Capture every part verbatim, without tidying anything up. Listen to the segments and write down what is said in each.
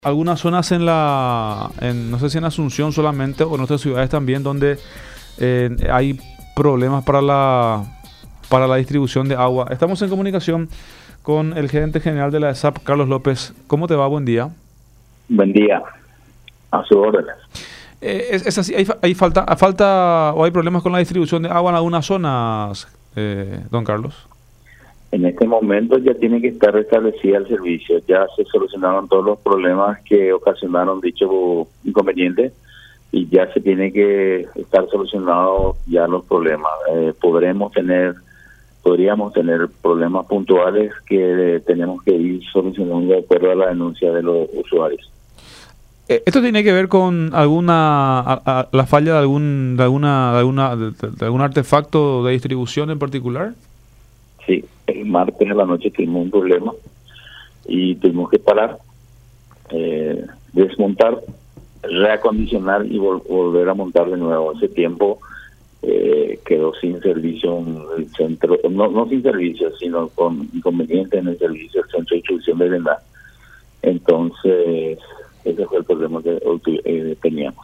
Algunas zonas en la, en, no sé si en Asunción solamente o en otras ciudades también, donde eh, hay problemas para la, para la distribución de agua. Estamos en comunicación con el gerente general de la E S A P, Carlos López. ¿Cómo te va? Buen día. Buen día, a su orden. Eh, es, es así, hay, hay falta, falta o hay problemas con la distribución de agua en algunas zonas, eh, don Carlos. En este momento ya tiene que estar restablecida el servicio. Ya se solucionaron todos los problemas que ocasionaron dicho inconveniente y ya se tiene que estar solucionados ya los problemas. Eh, podremos tener, podríamos tener problemas puntuales que eh, tenemos que ir solucionando de acuerdo a la denuncia de los usuarios. ¿Esto tiene que ver con alguna a, a, la falla de algún de alguna de alguna de, de algún artefacto de distribución en particular? Sí, el martes a la noche tuvimos un problema y tuvimos que parar, eh, desmontar, reacondicionar y vol volver a montar de nuevo. Ese tiempo eh, quedó sin servicio en el centro, no, no sin servicio, sino con inconveniente en el servicio del centro de distribución de drenaje. Entonces, ese fue el problema que eh, teníamos.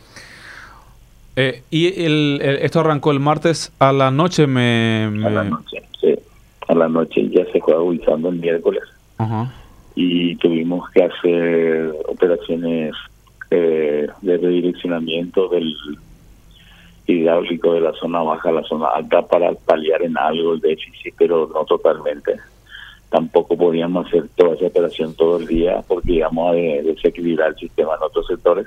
Eh, y el, el, esto arrancó el martes a la noche, me, me... A la noche, sí. A la noche ya se fue agudizando el miércoles. Uh-huh. Y tuvimos que hacer operaciones eh, de redireccionamiento del hidráulico de la zona baja a la zona alta para paliar en algo el déficit, pero no totalmente. Tampoco podíamos hacer toda esa operación todo el día porque íbamos a desequilibrar el sistema en otros sectores.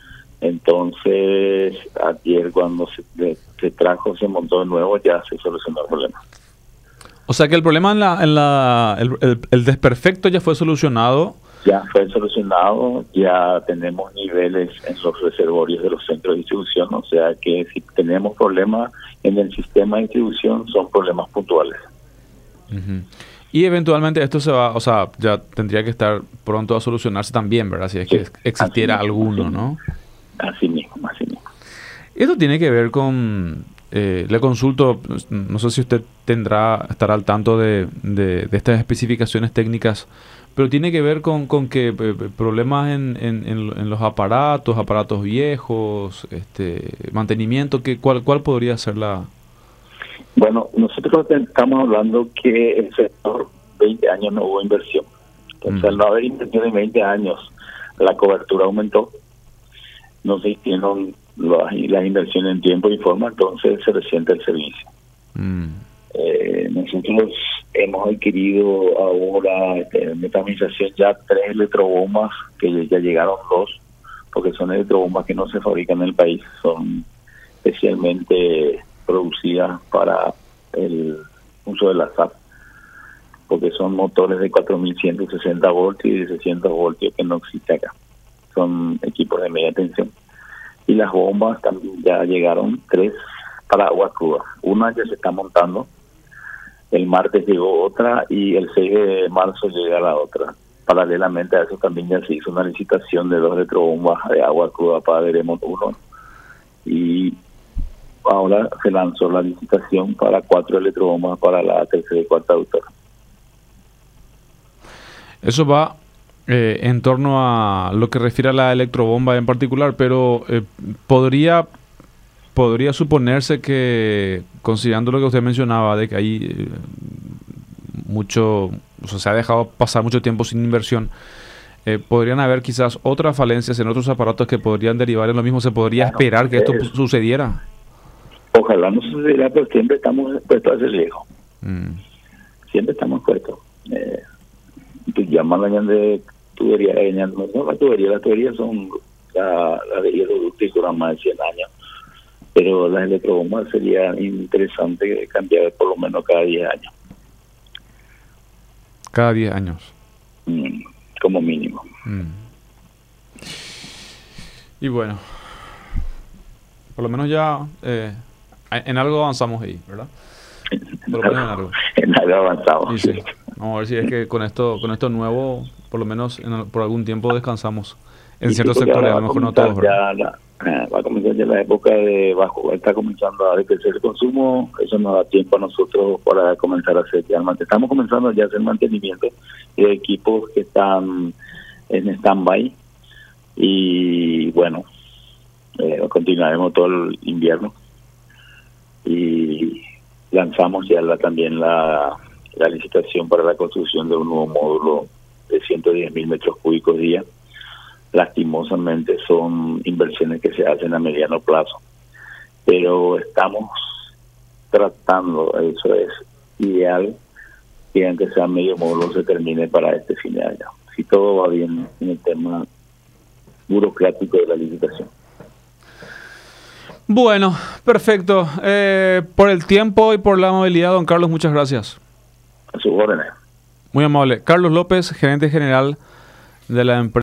Entonces, ayer cuando se, se trajo, se montó de nuevo, ya se solucionó el problema. O sea que el problema en la, en la el, el, el desperfecto ya fue solucionado. Ya fue solucionado, ya tenemos niveles en los reservorios de los centros de distribución, o sea que si tenemos problemas en el sistema de distribución son problemas puntuales. Uh-huh. Y eventualmente esto se va, o sea, ya tendría que estar pronto a solucionarse también, ¿verdad? Si es que sí, existiera mismo, alguno, así ¿no? Así mismo, así mismo. Esto tiene que ver con, eh, le consulto, no sé si usted tendrá, estará al tanto de, de, de estas especificaciones técnicas, pero tiene que ver con, con que eh, problemas en, en, en los aparatos, aparatos viejos, este mantenimiento, que cuál, cuál podría ser la... Bueno, nosotros estamos hablando que el sector veinte años no hubo inversión. Entonces, mm. al no haber inversión en veinte años, la cobertura aumentó, no se hicieron las, las inversiones en tiempo y forma, entonces se resiente el servicio. Mm. Eh, nosotros hemos adquirido ahora en metamización ya tres electrobombas, que ya llegaron dos, porque son electrobombas que no se fabrican en el país, son especialmente producidas para el uso de la S A P, porque son motores de cuatro mil ciento sesenta voltios y de seiscientos voltios que no existe acá. Son equipos de media tensión. Y las bombas también ya llegaron, tres para agua cruda. Una ya se está montando, el martes llegó otra y el seis de marzo llega la otra. Paralelamente a eso también ya se hizo una licitación de dos electrobombas de agua cruda para Veremos uno y ahora se lanzó la licitación para cuatro electrobombas para la tercera y cuarta autora. Eso va eh, en torno a lo que refiere a la electrobomba en particular, pero eh, podría podría suponerse que, considerando lo que usted mencionaba, de que hay eh, mucho, o sea, se ha dejado pasar mucho tiempo sin inversión, eh, podrían haber quizás otras falencias en otros aparatos que podrían derivar en lo mismo. ¿Se podría bueno, esperar que esto eh, sucediera? Ojalá no sucediera, pero siempre estamos expuestos a ese riesgo. Mm. Siempre estamos expuestos. Eh, tú llamas la de tubería, eh, no, no la tubería, las tuberías son la, la de hierro ducto y duran más de cien años. Pero las electrobombas sería interesante cambiar por lo menos cada diez años. Cada diez años. Mm, como mínimo. Mm. Y bueno, por lo menos ya eh, en algo avanzamos ahí, ¿verdad? Por lo menos en algo. En algo avanzamos. Sí, sí. Vamos a ver si es que con esto con esto nuevo, por lo menos en, por algún tiempo descansamos en y ciertos sí, sectores, a lo mejor no todos, ¿verdad? Ya la, va a comenzar ya la época de bajo, está comenzando a decrecer el consumo, eso nos da tiempo a nosotros para comenzar a hacer ya el mantenimiento. Estamos comenzando ya a hacer mantenimiento de equipos que están en stand-by y bueno, eh, continuaremos todo el invierno y lanzamos ya la, también la, la licitación para la construcción de un nuevo módulo de ciento diez mil metros cúbicos día. Lastimosamente son inversiones que se hacen a mediano plazo, pero estamos tratando, eso es ideal, que aunque sea medio módulo se termine para este fin de año, si todo va bien en el tema burocrático de la licitación. Bueno, perfecto. Eh, por el tiempo y por la amabilidad, don Carlos, muchas gracias. A sus órdenes. Muy amable. Carlos López, gerente general de la empresa.